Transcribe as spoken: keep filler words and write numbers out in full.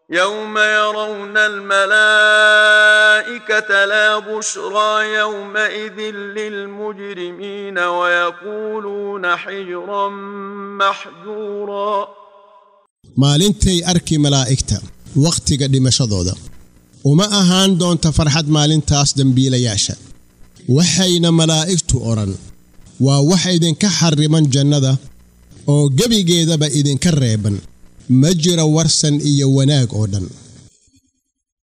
يوم يرون الملائكة لا بشرى يومئذ للمجرمين ويقولون حجرا محجورا maalintay arki malaa'igta waqtiga dhimashadooda uma ahaan doonta farxad maalintaas dambiilayaasha waxayna malaa'igtu oran waa wax idinka xariman jannada oo gabigeedaba idinka reeban ma jira warsan iyo wanaag oo dhan